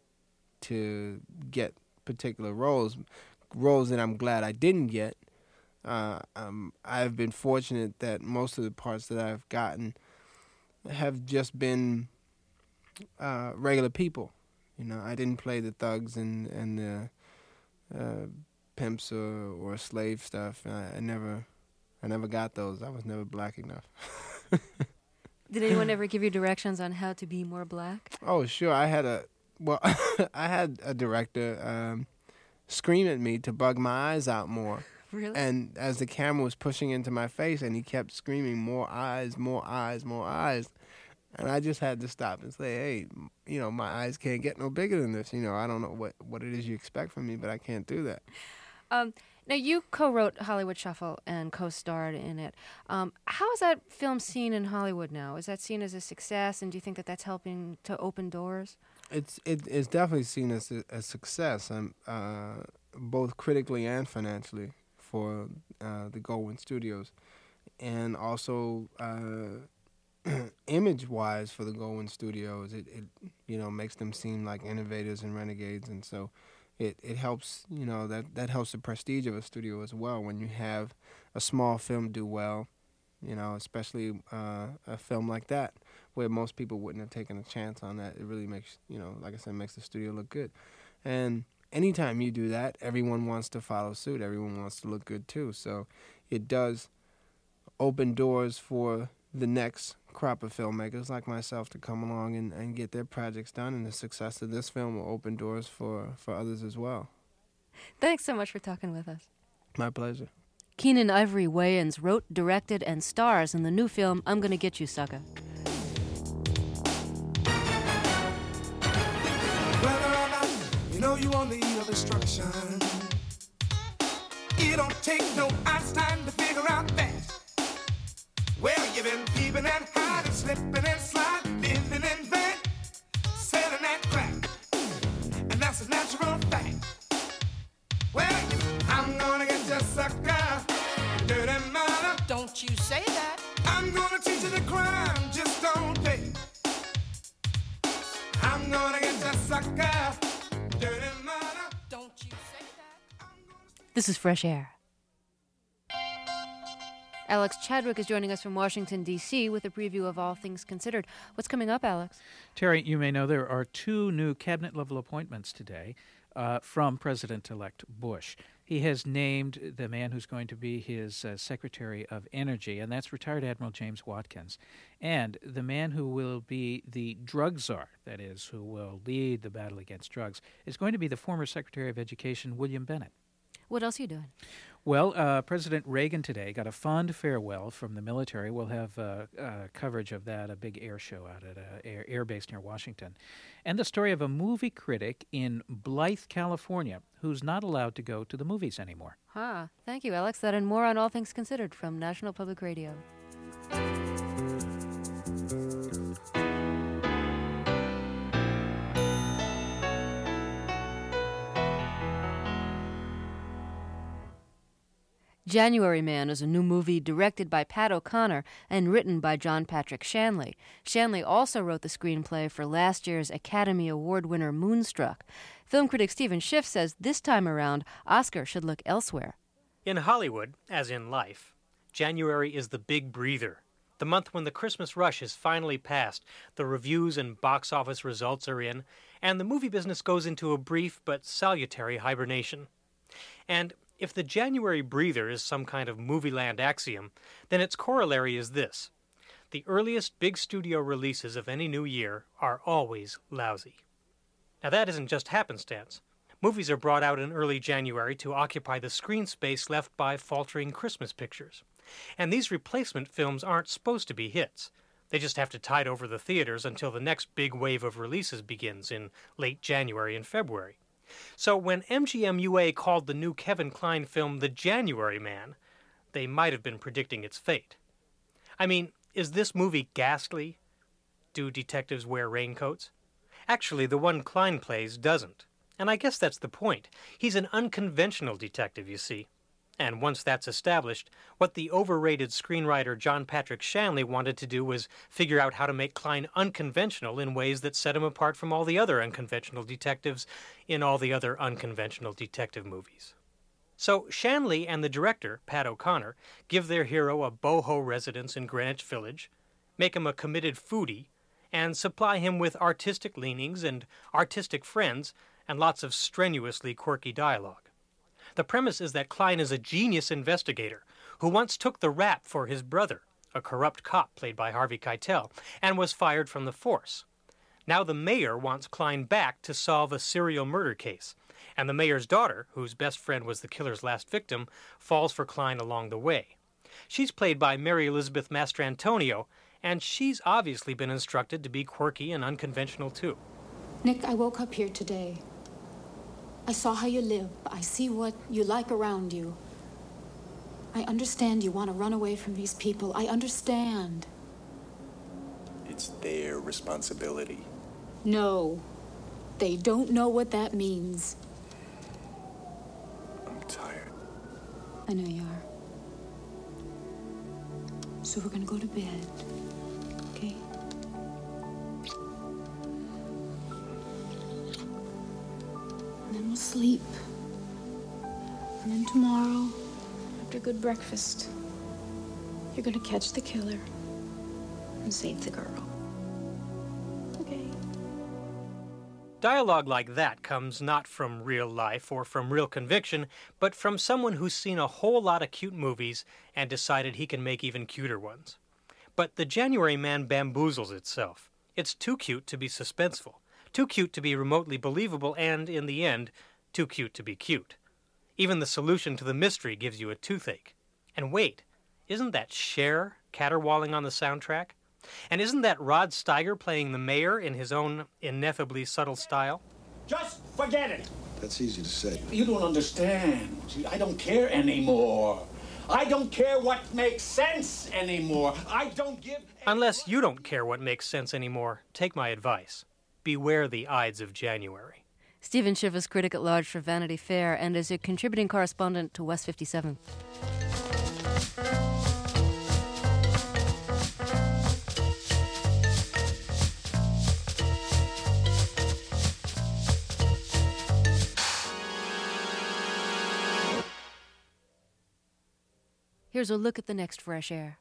to get particular roles, roles that I'm glad I didn't get. Uh, um, I've been fortunate that most of the parts that I've gotten have just been uh, regular people. You know, I didn't play the thugs and and the uh, pimps or, or slave stuff. I, I never, I never got those. I was never black enough. Did anyone ever give you directions on how to be more black? Oh, sure. I had a well, I had a director um, scream at me to bug my eyes out more. Really? And as the camera was pushing into my face, and he kept screaming, "More eyes, more eyes, more eyes," and I just had to stop and say, "Hey, you know, my eyes can't get no bigger than this. You know, I don't know what what it is you expect from me, but I can't do that." Um, now, you co-wrote Hollywood Shuffle and co-starred in it. Um, how is that film seen in Hollywood now? Is that seen as a success, and do you think that that's helping to open doors? It's it, it's definitely seen as a, a success, um, uh, both critically and financially for uh, the Goldwyn Studios, and also uh, image-wise for the Goldwyn Studios. It, it you know makes them seem like innovators and renegades, and so it, it helps you know that that helps the prestige of a studio as well when you have a small film do well, you know, especially uh, a film like that, where most people wouldn't have taken a chance on that. It really makes, you know, like I said, makes the studio look good. And anytime you do that, everyone wants to follow suit. Everyone wants to look good too. So it does open doors for the next crop of filmmakers like myself to come along and, and get their projects done. And the success of this film will open doors for, for others as well. Thanks so much for talking with us. My pleasure. Keenan Ivory Wayans wrote, directed, and stars in the new film I'm Gonna Get You, Sucker. You know you on the eve of destruction. It don't take no Einstein to figure out that. Well, you've been peeping and hiding, slipping and sliding, living in vain, selling that crack, and that's a natural fact. Well, I'm gonna get you, sucker, dirty mother. Don't you say that. I'm gonna teach you the crime, just don't pay. I'm gonna get you, sucker. This is Fresh Air. Alex Chadwick is joining us from Washington, D C with a preview of All Things Considered. What's coming up, Alex? Terry, you may know there are two new cabinet-level appointments today uh, from President-elect Bush. He has named the man who's going to be his uh, Secretary of Energy, and that's retired Admiral James Watkins. And the man who will be the drug czar, that is, who will lead the battle against drugs, is going to be the former Secretary of Education, William Bennett. What else are you doing? Well, uh, President Reagan today got a fond farewell from the military. We'll have uh, uh, coverage of that, a big air show out at an air, air base near Washington. And the story of a movie critic in Blythe, California, who's not allowed to go to the movies anymore. Ah, thank you, Alex. That and more on All Things Considered from National Public Radio. January Man is a new movie directed by Pat O'Connor and written by John Patrick Shanley. Shanley also wrote the screenplay for last year's Academy Award winner Moonstruck. Film critic Stephen Schiff says this time around, Oscar should look elsewhere. In Hollywood, as in life, January is the big breather. The month when the Christmas rush is finally past, the reviews and box office results are in, and the movie business goes into a brief but salutary hibernation. And if the January breather is some kind of movie-land axiom, then its corollary is this. The earliest big studio releases of any new year are always lousy. Now that isn't just happenstance. Movies are brought out in early January to occupy the screen space left by faltering Christmas pictures. And these replacement films aren't supposed to be hits. They just have to tide over the theaters until the next big wave of releases begins in late January and February. So when M G M U A called the new Kevin Kline film The January Man, they might have been predicting its fate. I mean, is this movie ghastly? Do detectives wear raincoats? Actually, the one Kline plays doesn't. And I guess that's the point. He's an unconventional detective, you see. And once that's established, what the overrated screenwriter John Patrick Shanley wanted to do was figure out how to make Kline unconventional in ways that set him apart from all the other unconventional detectives in all the other unconventional detective movies. So Shanley and the director, Pat O'Connor, give their hero a boho residence in Greenwich Village, make him a committed foodie, and supply him with artistic leanings and artistic friends and lots of strenuously quirky dialogue. The premise is that Kline is a genius investigator who once took the rap for his brother, a corrupt cop played by Harvey Keitel, and was fired from the force. Now the mayor wants Klein back to solve a serial murder case, and the mayor's daughter, whose best friend was the killer's last victim, falls for Klein along the way. She's played by Mary Elizabeth Mastrantonio, and she's obviously been instructed to be quirky and unconventional too. Nick, I woke up here today. I saw how you live. I see what you like around you. I understand you want to run away from these people. I understand. It's their responsibility. No. They don't know what that means. I'm tired. I know you are. So we're gonna go to bed, okay? And then we'll sleep. And then tomorrow, after a good breakfast, you're gonna catch the killer and save the girl. Okay? Dialogue like that comes not from real life or from real conviction, but from someone who's seen a whole lot of cute movies and decided he can make even cuter ones. But The January Man bamboozles itself. It's too cute to be suspenseful, too cute to be remotely believable, and, in the end, too cute to be cute. Even the solution to the mystery gives you a toothache. And wait, isn't that Cher caterwauling on the soundtrack? And isn't that Rod Steiger playing the mayor in his own ineffably subtle style? Just forget it. That's easy to say. You don't understand. See, I don't care anymore. I don't care what makes sense anymore. I don't give... Unless you don't care what makes sense anymore, take my advice. Beware the Ides of January. Stephen Schiff is critic at large for Vanity Fair and is a contributing correspondent to West fifty-seven. Here's a look at the next Fresh Air.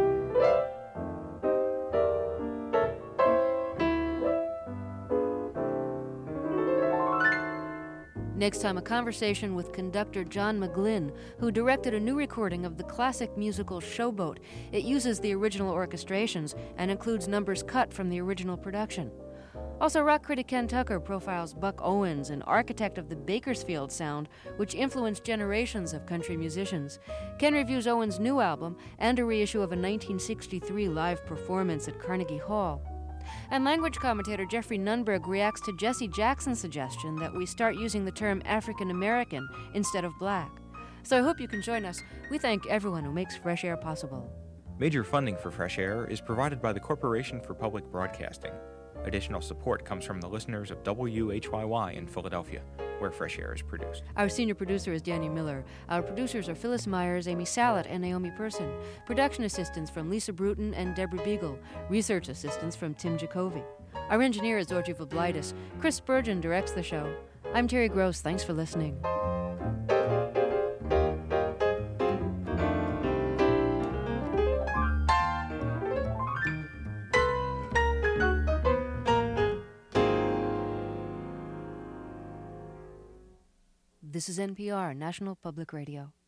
Next time, a conversation with conductor John McGlynn, who directed a new recording of the classic musical Showboat. It uses the original orchestrations and includes numbers cut from the original production. Also, rock critic Ken Tucker profiles Buck Owens, an architect of the Bakersfield sound, which influenced generations of country musicians. Ken reviews Owens' new album and a reissue of a nineteen sixty-three live performance at Carnegie Hall. And language commentator Jeffrey Nunberg reacts to Jesse Jackson's suggestion that we start using the term African American instead of black. So I hope you can join us. We thank everyone who makes Fresh Air possible. Major funding for Fresh Air is provided by the Corporation for Public Broadcasting. Additional support comes from the listeners of W H Y Y in Philadelphia, where Fresh Air is produced. Our senior producer is Danny Miller. Our producers are Phyllis Myers, Amy Salat, and Naomi Person. Production assistants from Lisa Bruton and Deborah Beagle. Research assistants from Tim Jacoby. Our engineer is Audrey Voblaitis. Chris Spurgeon directs the show. I'm Terry Gross. Thanks for listening. This is N P R, National Public Radio.